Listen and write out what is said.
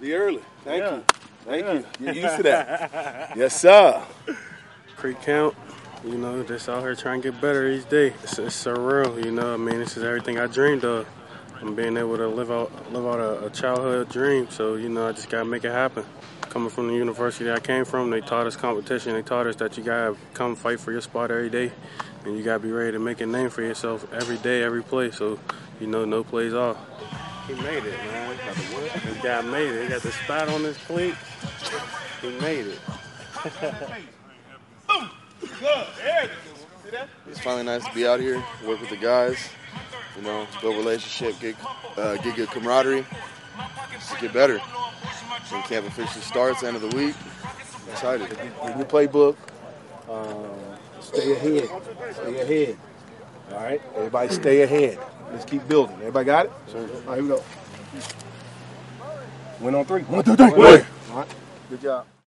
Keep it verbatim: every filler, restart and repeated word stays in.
Be early. Thank yeah. you. Thank yeah. you. You're used to that. Yes, sir. Creek Camp, you know, just out here trying to get better each day. It's, it's surreal, you know. I mean, this is everything I dreamed of. I'm being able to live out live out a, a childhood dream. So, you know, I just got to make it happen. Coming from the university I came from, they taught us competition. They taught us that you got to come fight for your spot every day. And you got to be ready to make a name for yourself every day, every play. So, you know, no plays off. He made it, man. This guy made it. He got the spot on his cleat. He made it. It's finally nice to be out here, work with the guys, you know, build relationship, get, uh, get good camaraderie, just get better. When camp officially starts, end of the week, I'm excited. In your playbook, um, stay ahead. Stay ahead. All right? Everybody stay ahead. Let's keep building. Everybody got it? Sure. All right, here we go. Win on three. One, two, three. Win. All right. Good job.